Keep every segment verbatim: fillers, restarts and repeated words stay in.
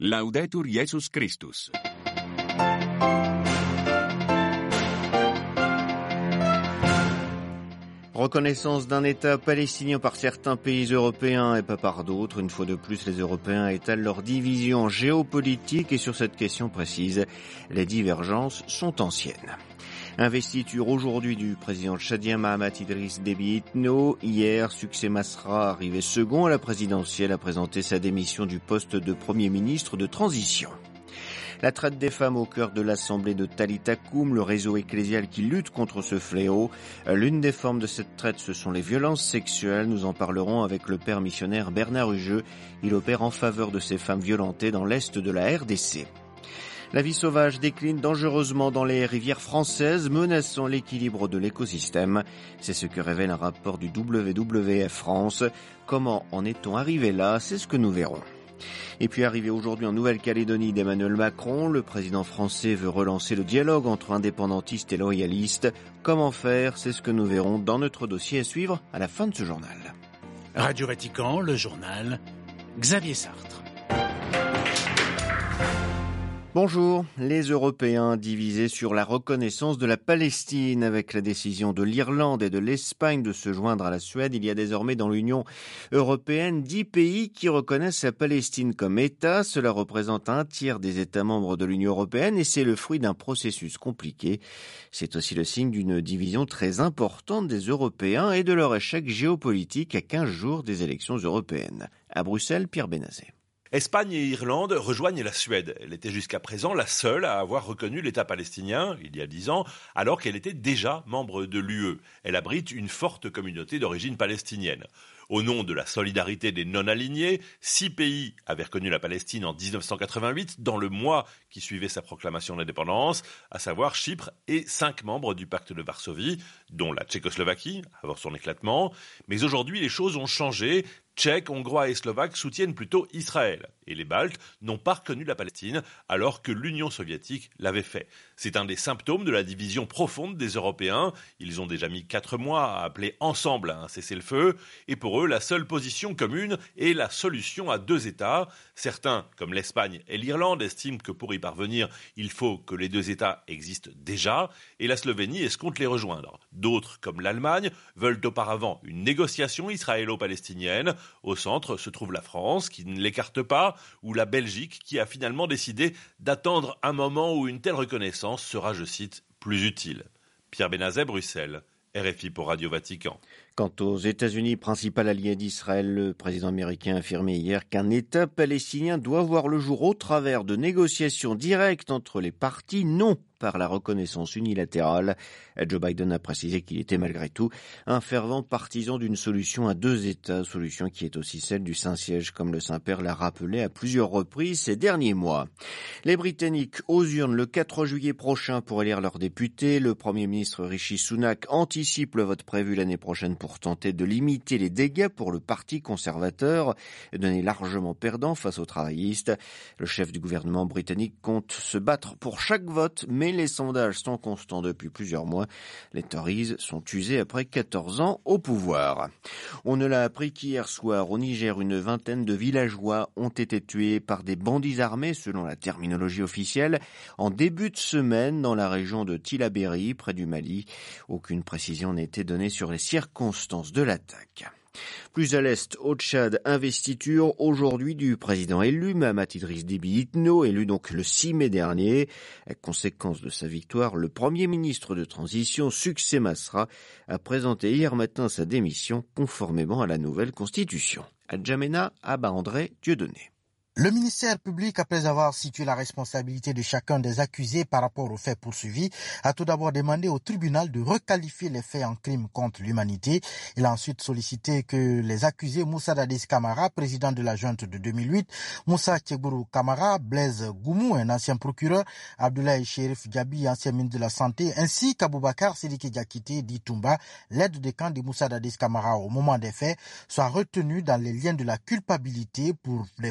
Laudetur Jesus Christus. Reconnaissance d'un État palestinien par certains pays européens et pas par d'autres. Une fois de plus, les Européens étalent leur division géopolitique et sur cette question précise, les divergences sont anciennes. Investiture aujourd'hui du président tchadien Mahamat Idriss Déby Itno. Hier, Succès Masra, arrivé second à la présidentielle, a présenté sa démission du poste de Premier ministre de transition. La traite des femmes au cœur de l'assemblée de Talita Koum, le réseau ecclésial qui lutte contre ce fléau. L'une des formes de cette traite, ce sont les violences sexuelles. Nous en parlerons avec le père missionnaire Bernard Hugeux. Il opère en faveur de ces femmes violentées dans l'est de la R D C. La vie sauvage décline dangereusement dans les rivières françaises, menaçant l'équilibre de l'écosystème. C'est ce que révèle un rapport du W W F France. Comment en est-on arrivé là? C'est ce que nous verrons. Et puis arrivé aujourd'hui en Nouvelle-Calédonie d'Emmanuel Macron, le président français veut relancer le dialogue entre indépendantistes et loyalistes. Comment faire? C'est ce que nous verrons dans notre dossier à suivre à la fin de ce journal. Radio Vatican, le journal, Xavier Sartre. Bonjour, les Européens divisés sur la reconnaissance de la Palestine. Avec la décision de l'Irlande et de l'Espagne de se joindre à la Suède, il y a désormais dans l'Union européenne dix pays qui reconnaissent la Palestine comme État. Cela représente un tiers des États membres de l'Union européenne et c'est le fruit d'un processus compliqué. C'est aussi le signe d'une division très importante des Européens et de leur échec géopolitique à quinze jours des élections européennes. À Bruxelles, Pierre Benazet. Espagne et Irlande rejoignent la Suède. Elle était jusqu'à présent la seule à avoir reconnu l'État palestinien, il y a dix ans, alors qu'elle était déjà membre de l'U E. Elle abrite une forte communauté d'origine palestinienne. Au nom de la solidarité des non-alignés, six pays avaient reconnu la Palestine en dix-neuf cent quatre-vingt-huit, dans le mois qui suivait sa proclamation d'indépendance, à savoir Chypre et cinq membres du pacte de Varsovie, dont la Tchécoslovaquie, avant son éclatement. Mais aujourd'hui, les choses ont changé. Tchèques, Hongrois et Slovaques soutiennent plutôt Israël. Et les Baltes n'ont pas reconnu la Palestine, alors que l'Union soviétique l'avait fait. C'est un des symptômes de la division profonde des Européens. Ils ont déjà mis quatre mois à appeler ensemble à un cessez-le-feu. Et pour eux, la seule position commune est la solution à deux États. Certains, comme l'Espagne et l'Irlande, estiment que pour y parvenir, il faut que les deux États existent déjà. Et la Slovénie escompte les rejoindre. D'autres, comme l'Allemagne, veulent auparavant une négociation israélo-palestinienne. Au centre se trouve la France, qui ne l'écarte pas, ou la Belgique, qui a finalement décidé d'attendre un moment où une telle reconnaissance sera, je cite, plus utile. Pierre Benazet, Bruxelles, R F I pour Radio Vatican. Quant aux États-Unis, principal allié d'Israël, le président américain a affirmé hier qu'un État palestinien doit voir le jour au travers de négociations directes entre les parties, non par la reconnaissance unilatérale. Joe Biden a précisé qu'il était malgré tout un fervent partisan d'une solution à deux États, solution qui est aussi celle du Saint-Siège, comme le Saint-Père l'a rappelé à plusieurs reprises ces derniers mois. Les Britanniques aux urnes le quatre juillet prochain pour élire leurs députés. Le Premier ministre Rishi Sunak anticipe le vote prévu l'année prochaine pour tenter de limiter les dégâts pour le Parti conservateur, donné largement perdant face aux travaillistes. Le chef du gouvernement britannique compte se battre pour chaque vote, mais les sondages sont constants depuis plusieurs mois. Les Tories sont usés après quatorze ans au pouvoir. On ne l'a appris qu'hier soir, au Niger, une vingtaine de villageois ont été tués par des bandits armés, selon la terminologie officielle, en début de semaine dans la région de Tillabéri, près du Mali. Aucune précision n'a été donnée sur les circonstances de l'attaque. Plus à l'est, au Tchad, investiture aujourd'hui du président élu, Mahamat Idriss Déby Itno, élu donc le six mai dernier. À conséquence de sa victoire, le premier ministre de transition, Succès Masra, a présenté hier matin sa démission conformément à la nouvelle constitution. À N'Djamena, Abba André Dieudonné. Le ministère public, après avoir situé la responsabilité de chacun des accusés par rapport aux faits poursuivis, a tout d'abord demandé au tribunal de requalifier les faits en crime contre l'humanité. Il a ensuite sollicité que les accusés Moussa Dadis Camara, président de la junte de deux mille huit, Moussa Tchegbourou Camara, Blaise Goumou, un ancien procureur, Abdoulaye Chérif Diaby, ancien ministre de la Santé, ainsi qu'Aboubakar Sidiki Diakité, dit Toumba, l'aide de camp de Moussa Dadis Camara au moment des faits, soient retenus dans les liens de la culpabilité pour les faits de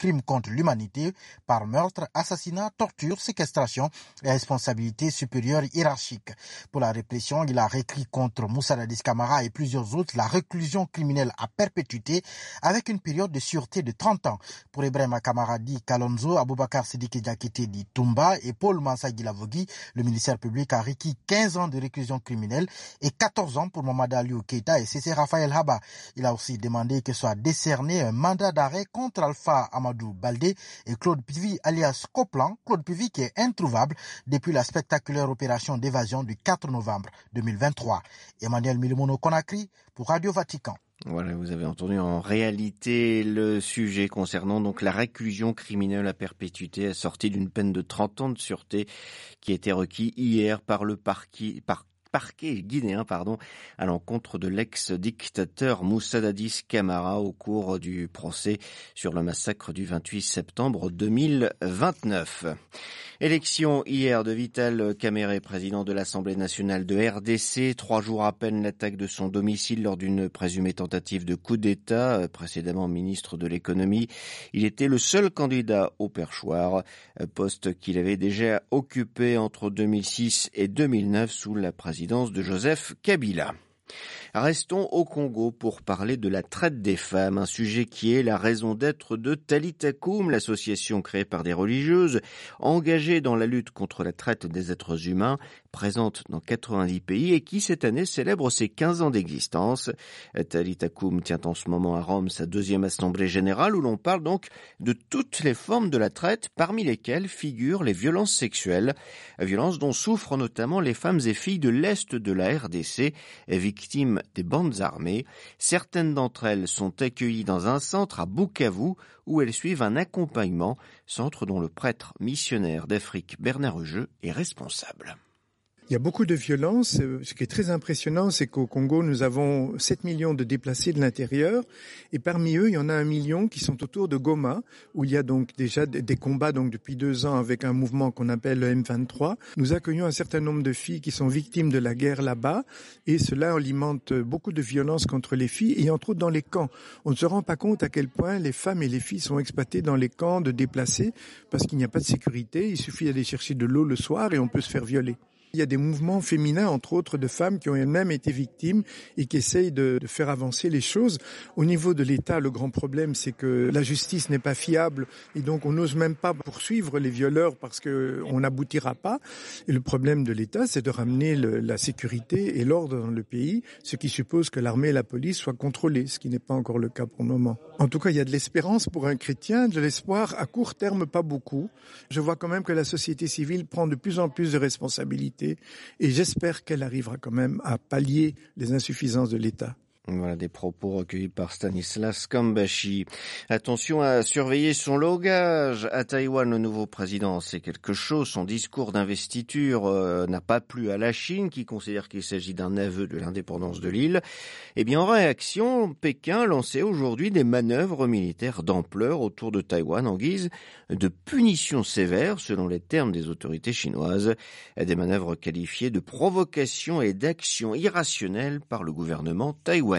crimes contre l'humanité par meurtre, assassinat, torture, séquestration et responsabilité supérieure hiérarchique. Pour la répression, il a réécrit contre Moussa Dadis Camara et plusieurs autres la réclusion criminelle à perpétuité avec une période de sûreté de trente ans. Pour Ibrahima Kamara dit Kalonzo, Aboubakar Sidiki Diakité dit Toumba et Paul Mansa Guilavogui, le ministère public a requis quinze ans de réclusion criminelle et quatorze ans pour Mamadou Aliou Keïta et Cissé Raphaël Haba. Il a aussi demandé que soit décerné un mandat d'arrêt contre Alpha Amadou Baldé et Claude Pivi alias Coplan, Claude Pivi qui est introuvable depuis la spectaculaire opération d'évasion du quatre novembre deux mille vingt-trois. Emmanuel Milimono Conakry pour Radio Vatican. Voilà, vous avez entendu en réalité le sujet concernant donc la réclusion criminelle à perpétuité assortie d'une peine de trente ans de sûreté qui a été requis hier par le parquet, par parquet guinéen pardon, à l'encontre de l'ex-dictateur Moussa Dadis Camara au cours du procès sur le massacre du vingt-huit septembre deux mille vingt-neuf. Élection hier de Vital Kamerhe, président de l'Assemblée nationale de R D C, trois jours à peine l'attaque de son domicile lors d'une présumée tentative de coup d'État, précédemment ministre de l'économie. Il était le seul candidat au perchoir, poste qu'il avait déjà occupé entre deux mille six et deux mille neuf sous la présidence de Joseph Kabila. Restons au Congo pour parler de la traite des femmes, un sujet qui est la raison d'être de Talitha Koum, l'association créée par des religieuses engagées dans la lutte contre la traite des êtres humains, présente dans quatre-vingt-dix pays et qui cette année célèbre ses quinze ans d'existence. Talitha Koum tient en ce moment à Rome sa deuxième assemblée générale où l'on parle donc de toutes les formes de la traite, parmi lesquelles figurent les violences sexuelles, violences dont souffrent notamment les femmes et filles de l'Est de la R D C, victimes des bandes armées. Certaines d'entre elles sont accueillies dans un centre à Bukavu où elles suivent un accompagnement, centre dont le prêtre missionnaire d'Afrique Bernard Hugeux est responsable. Il y a beaucoup de violence. Ce qui est très impressionnant, c'est qu'au Congo, nous avons sept millions de déplacés de l'intérieur. Et parmi eux, il y en a un million qui sont autour de Goma, où il y a donc déjà des combats donc depuis deux ans avec un mouvement qu'on appelle le M vingt-trois. Nous accueillons un certain nombre de filles qui sont victimes de la guerre là-bas. Et cela alimente beaucoup de violence contre les filles, et entre autres dans les camps. On ne se rend pas compte à quel point les femmes et les filles sont exploitées dans les camps de déplacés, parce qu'il n'y a pas de sécurité. Il suffit d'aller chercher de l'eau le soir et on peut se faire violer. Il y a des mouvements féminins, entre autres, de femmes qui ont elles-mêmes été victimes et qui essayent de, de faire avancer les choses. Au niveau de l'État, le grand problème, c'est que la justice n'est pas fiable et donc on n'ose même pas poursuivre les violeurs parce qu'on n'aboutira pas. Et le problème de l'État, c'est de ramener le, la sécurité et l'ordre dans le pays, ce qui suppose que l'armée et la police soient contrôlées, ce qui n'est pas encore le cas pour le moment. En tout cas, il y a de l'espérance pour un chrétien, de l'espoir à court terme, pas beaucoup. Je vois quand même que la société civile prend de plus en plus de responsabilités. Et j'espère qu'elle arrivera quand même à pallier les insuffisances de l'État. Voilà des propos recueillis par Stanislas Kambashi. Attention à surveiller son langage. À Taïwan, le nouveau président sait quelque chose. Son discours d'investiture euh, n'a pas plu à la Chine, qui considère qu'il s'agit d'un aveu de l'indépendance de l'île. Eh bien, en réaction, Pékin lançait aujourd'hui des manœuvres militaires d'ampleur autour de Taïwan en guise de punition sévère, selon les termes des autorités chinoises. Des manœuvres qualifiées de provocation et d'action irrationnelle par le gouvernement taïwanais.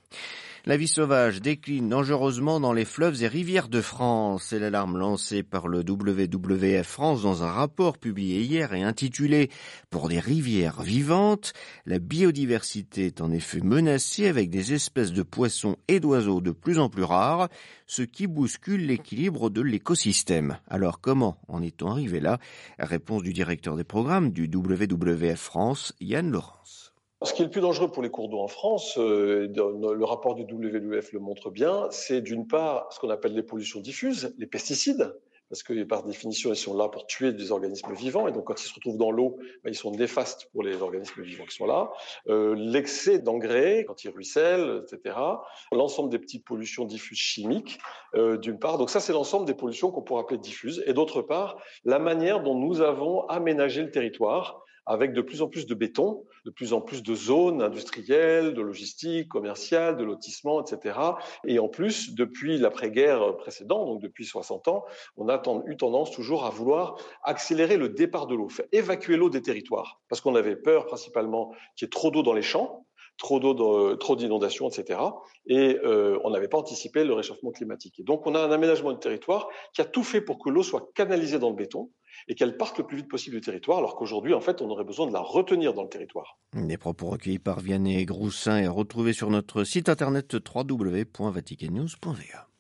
La vie sauvage décline dangereusement dans les fleuves et rivières de France. C'est l'alarme lancée par le W W F France dans un rapport publié hier et intitulé « Pour des rivières vivantes ». La biodiversité est en effet menacée avec des espèces de poissons et d'oiseaux de plus en plus rares, ce qui bouscule l'équilibre de l'écosystème. Alors comment en est-on arrivé là? Réponse du directeur des programmes du W W F France, Yann Laurence. Ce qui est le plus dangereux pour les cours d'eau en France, euh, le rapport du W W F le montre bien, c'est d'une part ce qu'on appelle les pollutions diffuses, les pesticides, parce que par définition, ils sont là pour tuer des organismes vivants, et donc quand ils se retrouvent dans l'eau, ben, ils sont néfastes pour les organismes vivants qui sont là. Euh, l'excès d'engrais, quand ils ruissellent, et cetera. L'ensemble des petites pollutions diffuses chimiques, euh, d'une part. Donc ça, c'est l'ensemble des pollutions qu'on pourrait appeler diffuses. Et d'autre part, la manière dont nous avons aménagé le territoire, avec de plus en plus de béton, de plus en plus de zones industrielles, de logistique, commerciale, de lotissement, et cetera. Et en plus, depuis l'après-guerre précédente, donc depuis soixante ans, on a eu tendance toujours à vouloir accélérer le départ de l'eau, faire évacuer l'eau des territoires, parce qu'on avait peur principalement qu'il y ait trop d'eau dans les champs, trop d'eau, dans, trop d'inondations, et cetera. Et euh, on n'avait pas anticipé le réchauffement climatique. Et donc, on a un aménagement du territoire qui a tout fait pour que l'eau soit canalisée dans le béton et qu'elle parte le plus vite possible du territoire, alors qu'aujourd'hui, en fait, on aurait besoin de la retenir dans le territoire. Des propos recueillis par Vianney Groussin et retrouvés sur notre site internet w w w point vatican news point v a.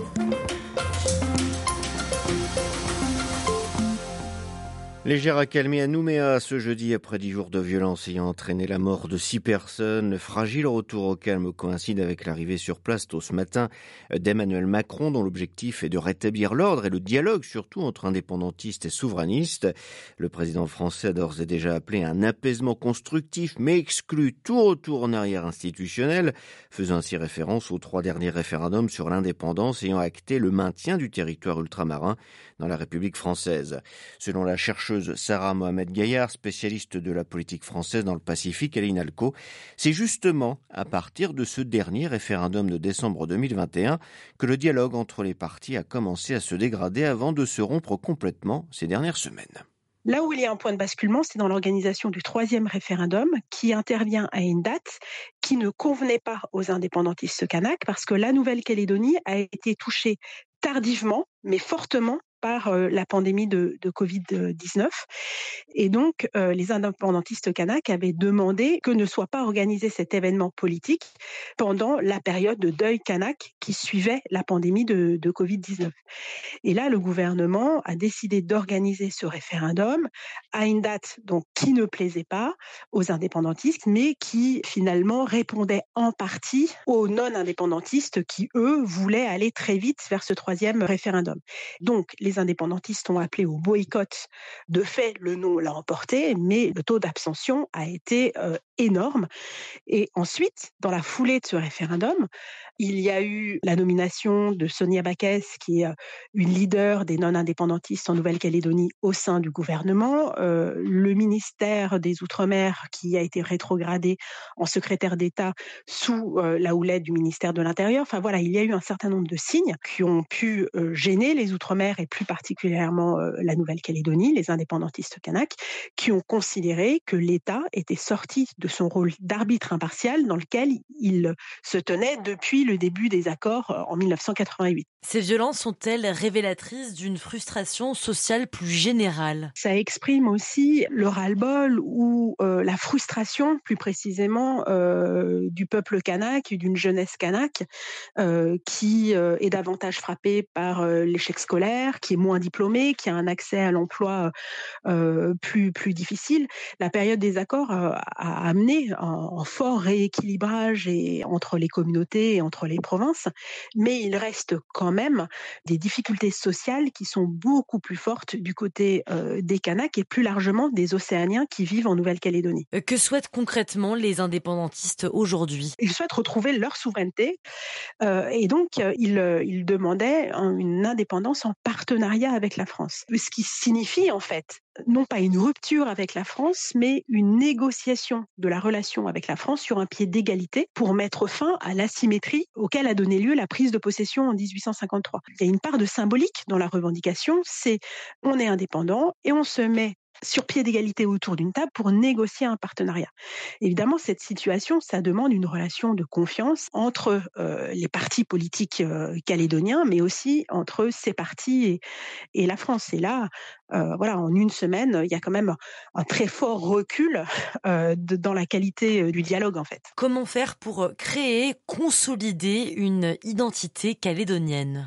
Légère accalmie à Nouméa ce jeudi après dix jours de violence ayant entraîné la mort de six personnes. Le fragile retour au calme coïncide avec l'arrivée sur place tôt ce matin d'Emmanuel Macron, dont l'objectif est de rétablir l'ordre et le dialogue surtout entre indépendantistes et souverainistes. Le président français a d'ores et déjà appelé à un apaisement constructif mais exclut tout retour en arrière institutionnel, faisant ainsi référence aux trois derniers référendums sur l'indépendance ayant acté le maintien du territoire ultramarin dans la République française. Selon la chercheuse Sarah Mohamed Gaillard, spécialiste de la politique française dans le Pacifique à l'INALCO, c'est justement à partir de ce dernier référendum de décembre deux mille vingt et un que le dialogue entre les partis a commencé à se dégrader avant de se rompre complètement ces dernières semaines. Là où il y a un point de basculement, c'est dans l'organisation du troisième référendum qui intervient à une date qui ne convenait pas aux indépendantistes kanaks parce que la Nouvelle-Calédonie a été touchée tardivement, mais fortement, par euh, la pandémie de, de covid dix-neuf. Et donc, euh, les indépendantistes kanaks avaient demandé que ne soit pas organisé cet événement politique pendant la période de deuil kanak qui suivait la pandémie de, de covid dix-neuf. Et là, le gouvernement a décidé d'organiser ce référendum à une date donc, qui ne plaisait pas aux indépendantistes, mais qui finalement répondait en partie aux non-indépendantistes qui, eux, voulaient aller très vite vers ce troisième référendum. Donc, les indépendantistes ont appelé au boycott. De fait, le non l'a emporté, mais le taux d'abstention a été euh, énorme. Et ensuite, dans la foulée de ce référendum, il y a eu la nomination de Sonia Backes, qui est une leader des non-indépendantistes en Nouvelle-Calédonie au sein du gouvernement, euh, le ministère des Outre-mer qui a été rétrogradé en secrétaire d'État sous euh, la houlette du ministère de l'Intérieur. Enfin voilà, il y a eu un certain nombre de signes qui ont pu euh, gêner les Outre-mer et plus particulièrement euh, la Nouvelle-Calédonie, les indépendantistes kanaks, qui ont considéré que l'État était sorti de son rôle d'arbitre impartial dans lequel il se tenait depuis le début des accords en dix-neuf cent quatre-vingt-huit. Ces violences sont-elles révélatrices d'une frustration sociale plus générale ? Ça exprime aussi le ras-le-bol ou euh, la frustration, plus précisément, euh, du peuple kanak, d'une jeunesse kanak, euh, qui euh, est davantage frappée par euh, l'échec scolaire, qui est moins diplômée, qui a un accès à l'emploi euh, plus, plus difficile. La période des accords euh, a amené un, un fort rééquilibrage et, entre les communautés et entre les provinces, mais il reste quand même des difficultés sociales qui sont beaucoup plus fortes du côté euh, des Kanaks et plus largement des Océaniens qui vivent en Nouvelle-Calédonie. Que souhaitent concrètement les indépendantistes aujourd'hui ? Ils souhaitent retrouver leur souveraineté euh, et donc euh, ils, ils demandaient une indépendance en partenariat avec la France. Ce qui signifie en fait non pas une rupture avec la France, mais une négociation de la relation avec la France sur un pied d'égalité pour mettre fin à l'asymétrie auquel a donné lieu la prise de possession en dix-huit cent cinquante-trois. Il y a une part de symbolique dans la revendication, c'est on est indépendant et on se met sur pied d'égalité autour d'une table pour négocier un partenariat. Évidemment, cette situation, ça demande une relation de confiance entre euh, les partis politiques euh, calédoniens, mais aussi entre ces partis et, et la France. Et là, euh, voilà, en une semaine, il y a quand même un très fort recul euh, de, dans la qualité du dialogue, en fait. Comment faire pour créer, consolider une identité calédonienne ?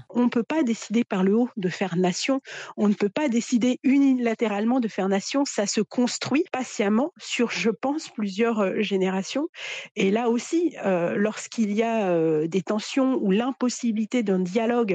On ne peut pas décider par le haut de faire nation. On ne peut pas décider unilatéralement de faire nation. Ça se construit patiemment sur, je pense, plusieurs générations. Et là aussi, euh, lorsqu'il y a euh, des tensions ou l'impossibilité d'un dialogue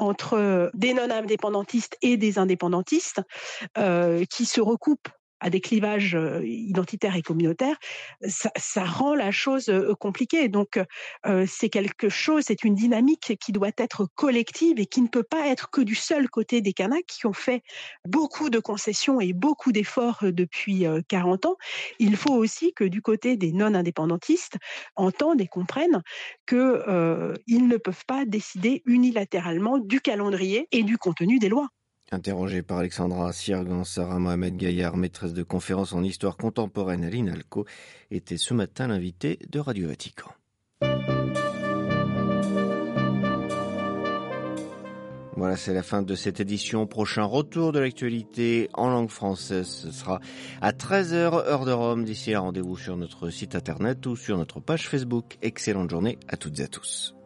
entre des non-indépendantistes et des indépendantistes euh, qui se recoupent à des clivages euh, identitaires et communautaires, ça, ça rend la chose euh, compliquée. Donc, euh, c'est quelque chose, c'est une dynamique qui doit être collective et qui ne peut pas être que du seul côté des Kanaks qui ont fait beaucoup de concessions et beaucoup d'efforts depuis euh, quarante ans. Il faut aussi que du côté des non-indépendantistes, entendent et comprennent qu'ils euh, ne peuvent pas décider unilatéralement du calendrier et du contenu des lois. Interrogée par Alexandra Sirgan, Sarah Mohamed Gaillard, maîtresse de conférences en histoire contemporaine à l'INALCO, était ce matin l'invitée de Radio Vatican. Voilà, c'est la fin de cette édition. Prochain retour de l'actualité en langue française, ce sera à treize heures, heure de Rome. D'ici là, rendez-vous sur notre site internet ou sur notre page Facebook. Excellente journée à toutes et à tous.